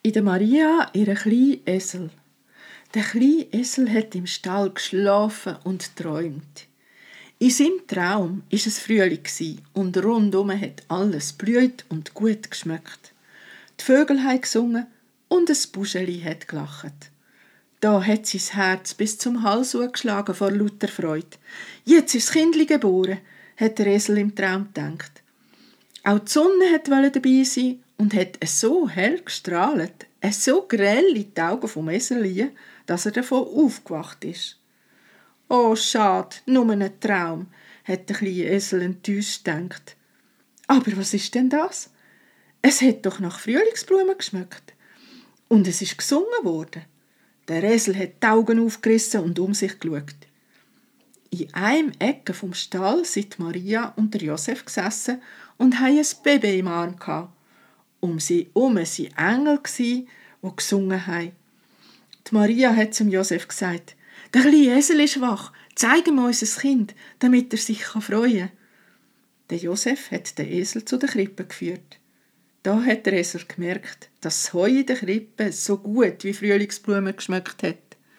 In der Maria ihren kleinen Esel. Der kleine Esel hat im Stall geschlafen und träumt. In seinem Traum war es Frühling und rundum hat alles blüht und gut geschmeckt. Die Vögel haben gesungen und ein Buscheli hat gelacht. Da hat sein Herz bis zum Hals geschlagen vor lauter Freude. Jetzt ist das Kindli geboren, hat der Esel im Traum gedacht. Auch die Sonne wollte dabei sein und hat so hell gestrahlt, so grell in die Augen vom Esel, dass er davon aufgewacht ist. «Oh, schade, nur ein Traum», hat der kleine Esel enttäuscht gedacht. «Aber was ist denn das? Es hat doch nach Frühlingsblumen geschmeckt. Und es ist gesungen worden.» Der Esel hat die Augen aufgerissen und um sich geschaut. In einem Ecke vom Stall sind Maria und der Josef gesessen und hatten ein Baby im Arm gehabt. Um sie herum waren Engel, die gesungen haben. Die Maria hat zum Josef gesagt: «Der kleine Esel ist wach, zeig ihm unser Kind, damit er sich freuen kann.» Der Josef hat den Esel zu der Krippe geführt. Da hat der Esel gemerkt, dass das Heu in der Krippe so gut wie Frühlingsblumen geschmeckt hat.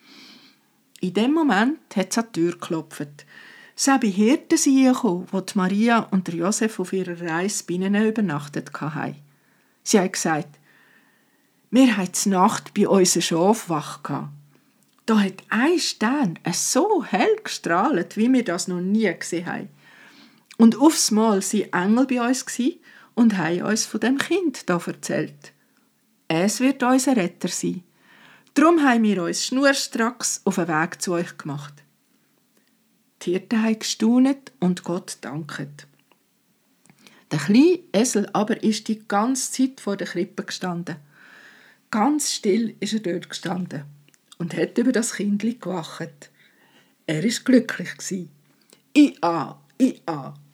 In dem Moment hat es an die Tür geklopft. Es waren Hirten gekommen, wo die Maria und der Josef auf ihrer Reise bei ihnen übernachtet hatten. Sie haben gesagt: «Wir haben die Nacht bei unseren Schafen wach gehabt. Da hat ein Stern so hell gestrahlt, wie wir das noch nie gesehen haben. Und aufs Mal waren Engel bei uns und haben uns von dem Kind hier erzählt. Es wird unser Retter sein. Darum haben wir uns schnurstracks auf den Weg zu euch gemacht.» Die Hirten haben gestaunet und Gott danket. Der kleine Esel aber ist die ganze Zeit vor der Krippe gestanden. Ganz still ist er dort gestanden und hat über das Kindli gewacht. Er war glücklich. «Ia, ia,